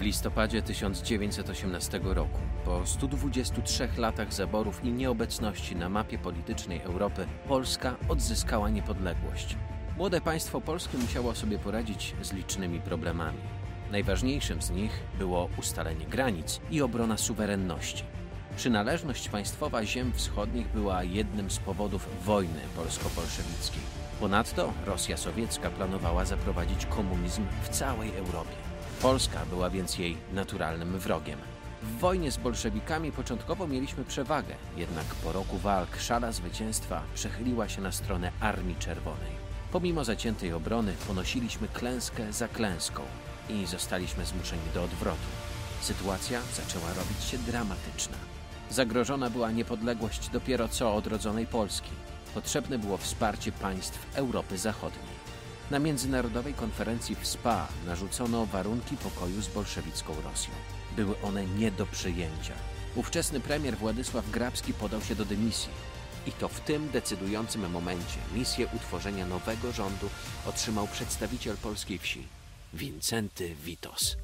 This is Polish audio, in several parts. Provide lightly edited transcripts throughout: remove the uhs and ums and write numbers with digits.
listopadzie 1918 roku, po 123 latach zaborów i nieobecności na mapie politycznej Europy, Polska odzyskała niepodległość. Młode państwo polskie musiało sobie poradzić z licznymi problemami. Najważniejszym z nich było ustalenie granic i obrona suwerenności. Przynależność państwowa ziem wschodnich była jednym z powodów wojny polsko-bolszewickiej. Ponadto Rosja sowiecka planowała zaprowadzić komunizm w całej Europie. Polska była więc jej naturalnym wrogiem. W wojnie z bolszewikami początkowo mieliśmy przewagę, jednak po roku walk szala zwycięstwa przechyliła się na stronę Armii Czerwonej. Pomimo zaciętej obrony ponosiliśmy klęskę za klęską i zostaliśmy zmuszeni do odwrotu. Sytuacja zaczęła robić się dramatyczna. Zagrożona była niepodległość dopiero co odrodzonej Polski. Potrzebne było wsparcie państw Europy Zachodniej. Na międzynarodowej konferencji w SPA narzucono warunki pokoju z bolszewicką Rosją. Były one nie do przyjęcia. Ówczesny premier Władysław Grabski podał się do dymisji. I to w tym decydującym momencie misję utworzenia nowego rządu otrzymał przedstawiciel polskiej wsi, Wincenty Witos.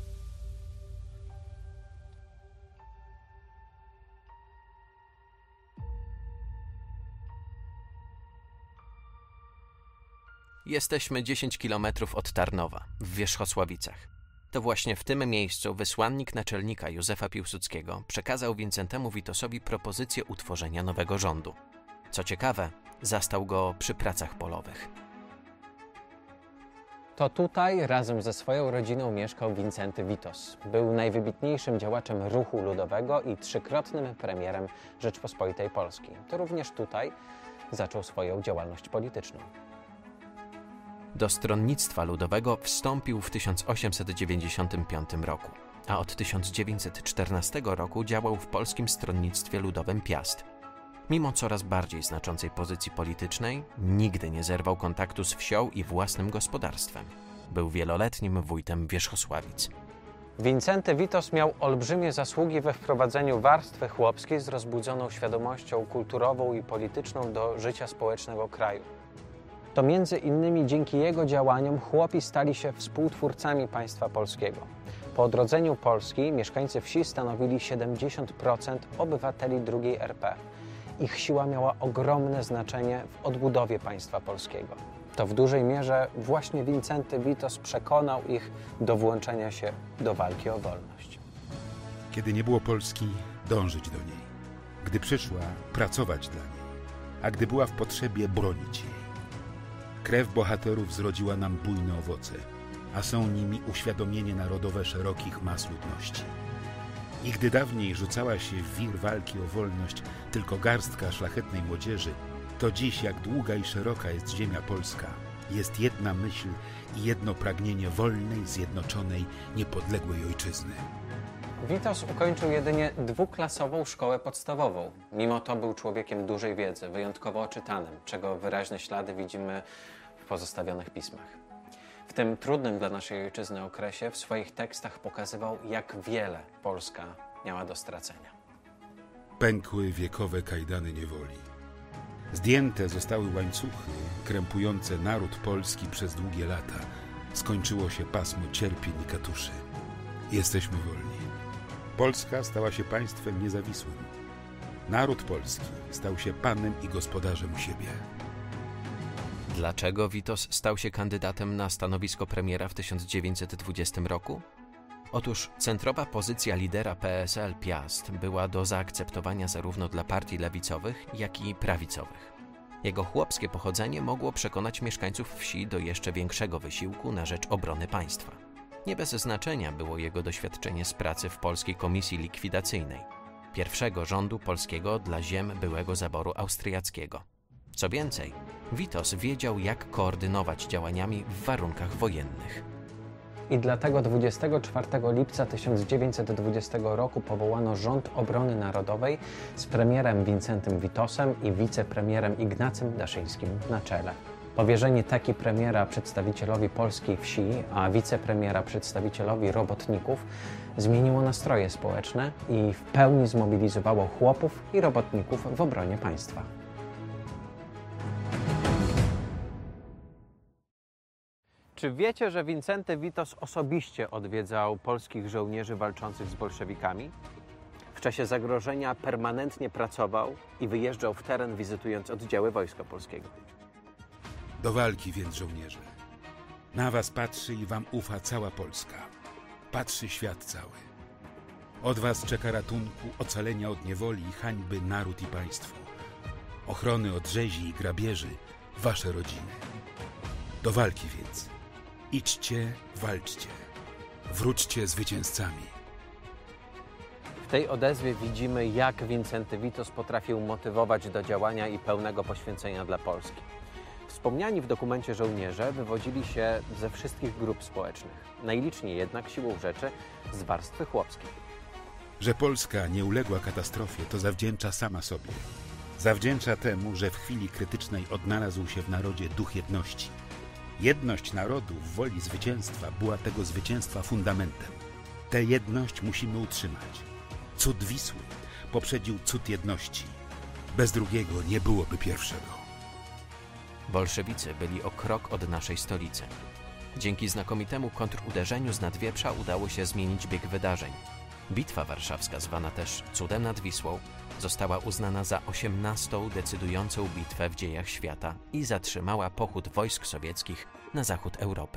Jesteśmy 10 kilometrów od Tarnowa, w Wierzchosławicach. To właśnie w tym miejscu wysłannik naczelnika Józefa Piłsudskiego przekazał Wincentemu Witosowi propozycję utworzenia nowego rządu. Co ciekawe, zastał go przy pracach polowych. To tutaj razem ze swoją rodziną mieszkał Wincenty Witos. Był najwybitniejszym działaczem ruchu ludowego i trzykrotnym premierem Rzeczpospolitej Polskiej. To również tutaj zaczął swoją działalność polityczną. Do Stronnictwa Ludowego wstąpił w 1895 roku, a od 1914 roku działał w Polskim Stronnictwie Ludowym Piast. Mimo coraz bardziej znaczącej pozycji politycznej, nigdy nie zerwał kontaktu z wsią i własnym gospodarstwem. Był wieloletnim wójtem Wierzchosławic. Wincenty Witos miał olbrzymie zasługi we wprowadzeniu warstwy chłopskiej z rozbudzoną świadomością kulturową i polityczną do życia społecznego kraju. To między innymi dzięki jego działaniom chłopi stali się współtwórcami państwa polskiego. Po odrodzeniu Polski mieszkańcy wsi stanowili 70% obywateli II RP. Ich siła miała ogromne znaczenie w odbudowie państwa polskiego. To w dużej mierze właśnie Wincenty Witos przekonał ich do włączenia się do walki o wolność. Kiedy nie było Polski, dążyć do niej. Gdy przyszła, pracować dla niej. A gdy była w potrzebie, bronić jej. Krew bohaterów zrodziła nam bujne owoce, a są nimi uświadomienie narodowe szerokich mas ludności. I gdy dawniej rzucała się w wir walki o wolność tylko garstka szlachetnej młodzieży, to dziś, jak długa i szeroka jest ziemia polska, jest jedna myśl i jedno pragnienie wolnej, zjednoczonej, niepodległej ojczyzny. Witos ukończył jedynie dwuklasową szkołę podstawową. Mimo to był człowiekiem dużej wiedzy, wyjątkowo oczytanym, czego wyraźne ślady widzimy w pozostawionych pismach. W tym trudnym dla naszej ojczyzny okresie w swoich tekstach pokazywał, jak wiele Polska miała do stracenia. Pękły wiekowe kajdany niewoli. Zdjęte zostały łańcuchy krępujące naród polski przez długie lata. Skończyło się pasmo cierpień i katuszy. Jesteśmy wolni. Polska stała się państwem niezawisłym. Naród polski stał się panem i gospodarzem u siebie. Dlaczego Witos stał się kandydatem na stanowisko premiera w 1920 roku? Otóż centrowa pozycja lidera PSL Piast była do zaakceptowania zarówno dla partii lewicowych, jak i prawicowych. Jego chłopskie pochodzenie mogło przekonać mieszkańców wsi do jeszcze większego wysiłku na rzecz obrony państwa. Nie bez znaczenia było jego doświadczenie z pracy w Polskiej Komisji Likwidacyjnej, pierwszego rządu polskiego dla ziem byłego zaboru austriackiego. Co więcej, Witos wiedział, jak koordynować działaniami w warunkach wojennych. I dlatego 24 lipca 1920 roku powołano Rząd Obrony Narodowej z premierem Wincentym Witosem i wicepremierem Ignacym Daszyńskim na czele. Powierzenie taki premiera przedstawicielowi polskiej wsi, a wicepremiera przedstawicielowi robotników zmieniło nastroje społeczne i w pełni zmobilizowało chłopów i robotników w obronie państwa. Czy wiecie, że Wincenty Witos osobiście odwiedzał polskich żołnierzy walczących z bolszewikami? W czasie zagrożenia permanentnie pracował i wyjeżdżał w teren, wizytując oddziały Wojska Polskiego. Do walki więc, żołnierze. Na was patrzy i wam ufa cała Polska. Patrzy świat cały. Od was czeka ratunku, ocalenia od niewoli i hańby naród i państwo. Ochrony od rzezi i grabieży wasze rodziny. Do walki więc. Idźcie, walczcie. Wróćcie zwycięzcami. W tej odezwie widzimy, jak Wincenty Witos potrafił motywować do działania i pełnego poświęcenia dla Polski. Wspomniani w dokumencie żołnierze wywodzili się ze wszystkich grup społecznych. Najliczniej jednak siłą rzeczy z warstwy chłopskiej. Że Polska nie uległa katastrofie, to zawdzięcza sama sobie. Zawdzięcza temu, że w chwili krytycznej odnalazł się w narodzie duch jedności. Jedność narodu w woli zwycięstwa była tego zwycięstwa fundamentem. Tę jedność musimy utrzymać. Cud Wisły poprzedził cud jedności. Bez drugiego nie byłoby pierwszego. Bolszewicy byli o krok od naszej stolicy. Dzięki znakomitemu kontruderzeniu z Nadwieprza udało się zmienić bieg wydarzeń. Bitwa warszawska, zwana też Cudem nad Wisłą, została uznana za 18. decydującą bitwę w dziejach świata i zatrzymała pochód wojsk sowieckich na zachód Europy.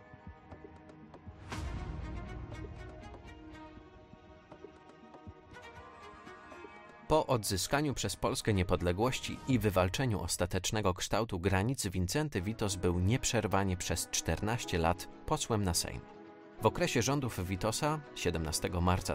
Po odzyskaniu przez Polskę niepodległości i wywalczeniu ostatecznego kształtu granic Wincenty Witos był nieprzerwanie przez 14 lat posłem na Sejm. W okresie rządów Witosa 17 marca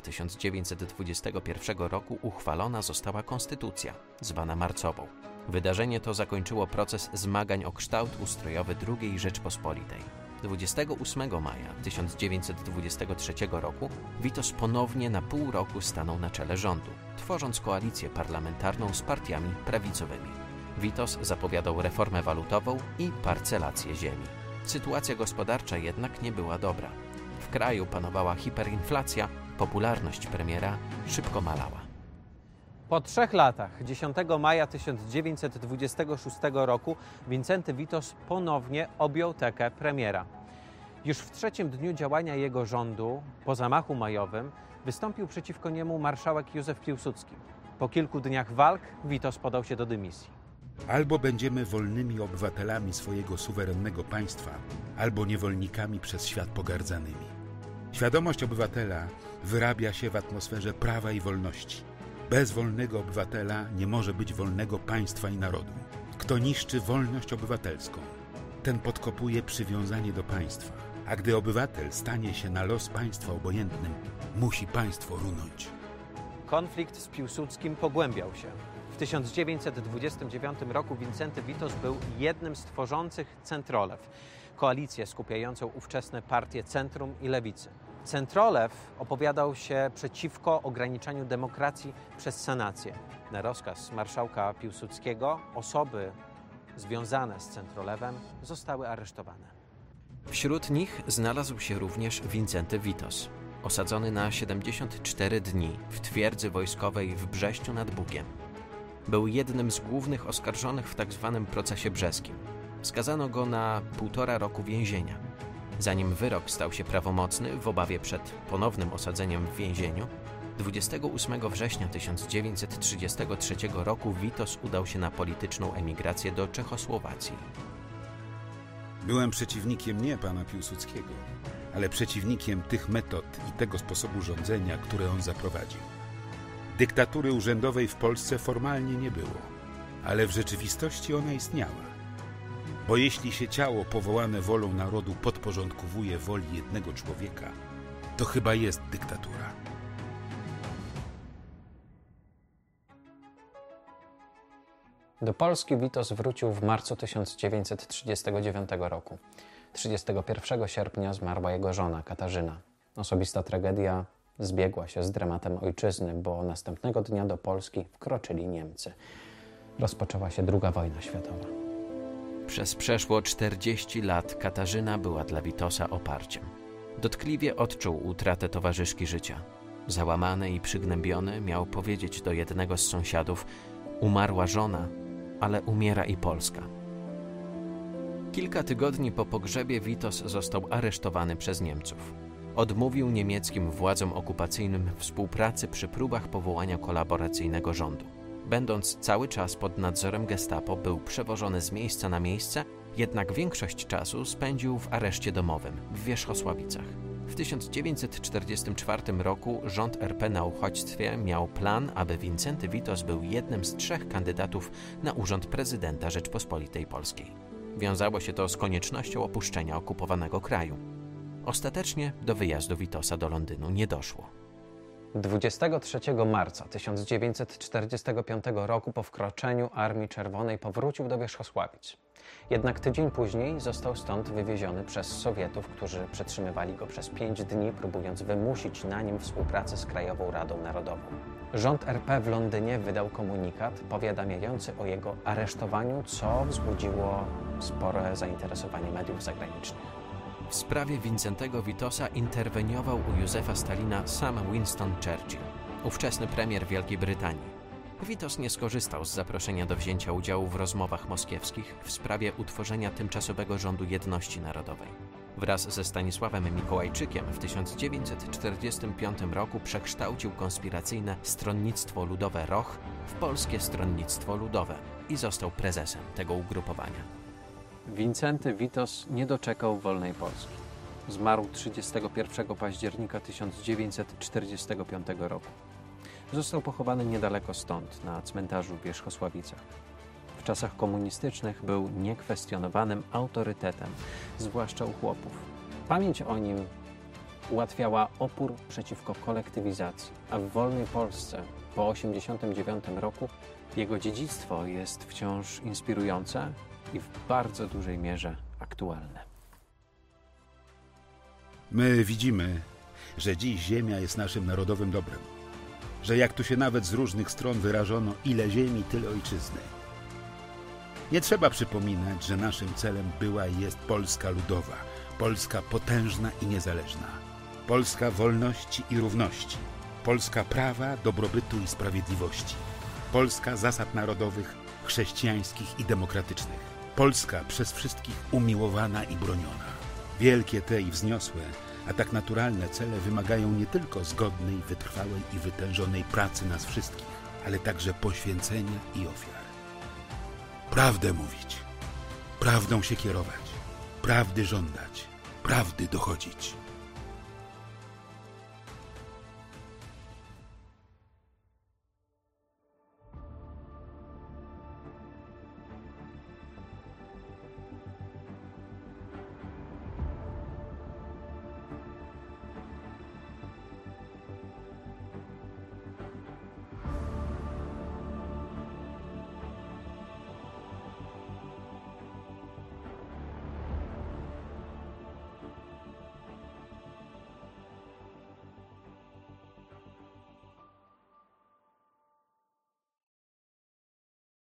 1921 roku uchwalona została konstytucja, zwana marcową. Wydarzenie to zakończyło proces zmagań o kształt ustrojowy II Rzeczpospolitej. 28 maja 1923 roku Witos ponownie na pół roku stanął na czele rządu, tworząc koalicję parlamentarną z partiami prawicowymi. Witos zapowiadał reformę walutową i parcelację ziemi. Sytuacja gospodarcza jednak nie była dobra. W kraju panowała hiperinflacja, popularność premiera szybko malała. Po 3 latach, 10 maja 1926 roku, Wincenty Witos ponownie objął tekę premiera. Już w 3. dniu działania jego rządu, po zamachu majowym, wystąpił przeciwko niemu marszałek Józef Piłsudski. Po kilku dniach walk Witos podał się do dymisji. Albo będziemy wolnymi obywatelami swojego suwerennego państwa, albo niewolnikami przez świat pogardzanymi. Świadomość obywatela wyrabia się w atmosferze prawa i wolności. Bez wolnego obywatela nie może być wolnego państwa i narodu. Kto niszczy wolność obywatelską, ten podkopuje przywiązanie do państwa. A gdy obywatel stanie się na los państwa obojętnym, musi państwo runąć. Konflikt z Piłsudskim pogłębiał się. W 1929 roku Wincenty Witos był jednym z tworzących Centrolew, koalicję skupiającą ówczesne partie Centrum i Lewicy. Centrolew opowiadał się przeciwko ograniczaniu demokracji przez sanację. Na rozkaz marszałka Piłsudskiego osoby związane z Centrolewem zostały aresztowane. Wśród nich znalazł się również Wincenty Witos, osadzony na 74 dni w twierdzy wojskowej w Brześciu nad Bugiem. Był jednym z głównych oskarżonych w tzw. procesie brzeskim. Skazano go na 1,5 roku więzienia. Zanim wyrok stał się prawomocny w obawie przed ponownym osadzeniem w więzieniu, 28 września 1933 roku Witos udał się na polityczną emigrację do Czechosłowacji. Byłem przeciwnikiem nie pana Piłsudskiego, ale przeciwnikiem tych metod i tego sposobu rządzenia, które on zaprowadził. Dyktatury urzędowej w Polsce formalnie nie było, ale w rzeczywistości ona istniała. Bo jeśli się ciało powołane wolą narodu podporządkowuje woli jednego człowieka, to chyba jest dyktatura. Do Polski Witos wrócił w marcu 1939 roku. 31 sierpnia zmarła jego żona Katarzyna. Osobista tragedia zbiegła się z dramatem ojczyzny, bo następnego dnia do Polski wkroczyli Niemcy. Rozpoczęła się II wojna światowa. Przez przeszło 40 lat Katarzyna była dla Witosa oparciem. Dotkliwie odczuł utratę towarzyszki życia. Załamany i przygnębiony miał powiedzieć do jednego z sąsiadów: umarła żona, ale umiera i Polska. Kilka tygodni po pogrzebie Witos został aresztowany przez Niemców. Odmówił niemieckim władzom okupacyjnym współpracy przy próbach powołania kolaboracyjnego rządu. Będąc cały czas pod nadzorem gestapo, był przewożony z miejsca na miejsce, jednak większość czasu spędził w areszcie domowym w Wierzchosławicach. W 1944 roku rząd RP na uchodźstwie miał plan, aby Wincenty Witos był jednym z 3 kandydatów na urząd prezydenta Rzeczpospolitej Polskiej. Wiązało się to z koniecznością opuszczenia okupowanego kraju. Ostatecznie do wyjazdu Witosa do Londynu nie doszło. 23 marca 1945 roku po wkroczeniu Armii Czerwonej powrócił do Wierzchosławic. Jednak tydzień później został stąd wywieziony przez Sowietów, którzy przetrzymywali go przez 5 dni, próbując wymusić na nim współpracę z Krajową Radą Narodową. Rząd RP w Londynie wydał komunikat powiadamiający o jego aresztowaniu, co wzbudziło spore zainteresowanie mediów zagranicznych. W sprawie Wincentego Witosa interweniował u Józefa Stalina sam Winston Churchill, ówczesny premier Wielkiej Brytanii. Witos nie skorzystał z zaproszenia do wzięcia udziału w rozmowach moskiewskich w sprawie utworzenia tymczasowego rządu jedności narodowej. Wraz ze Stanisławem Mikołajczykiem w 1945 roku przekształcił konspiracyjne Stronnictwo Ludowe Roch w Polskie Stronnictwo Ludowe i został prezesem tego ugrupowania. Wincenty Witos nie doczekał wolnej Polski. Zmarł 31 października 1945 roku. Został pochowany niedaleko stąd, na cmentarzu w Wierzchosławicach. W czasach komunistycznych był niekwestionowanym autorytetem, zwłaszcza u chłopów. Pamięć o nim ułatwiała opór przeciwko kolektywizacji, a w wolnej Polsce po 1989 roku jego dziedzictwo jest wciąż inspirujące i w bardzo dużej mierze aktualne. My widzimy, że dziś ziemia jest naszym narodowym dobrem. Że jak tu się nawet z różnych stron wyrażono, ile ziemi, tyle ojczyzny. Nie trzeba przypominać, że naszym celem była i jest Polska ludowa, Polska potężna i niezależna, Polska wolności i równości, Polska prawa, dobrobytu i sprawiedliwości, Polska zasad narodowych, chrześcijańskich i demokratycznych, Polska przez wszystkich umiłowana i broniona. Wielkie te i wzniosłe, a tak naturalne cele wymagają nie tylko zgodnej, wytrwałej i wytężonej pracy nas wszystkich, ale także poświęcenia i ofiar. Prawdę mówić, prawdą się kierować, prawdy żądać, prawdy dochodzić.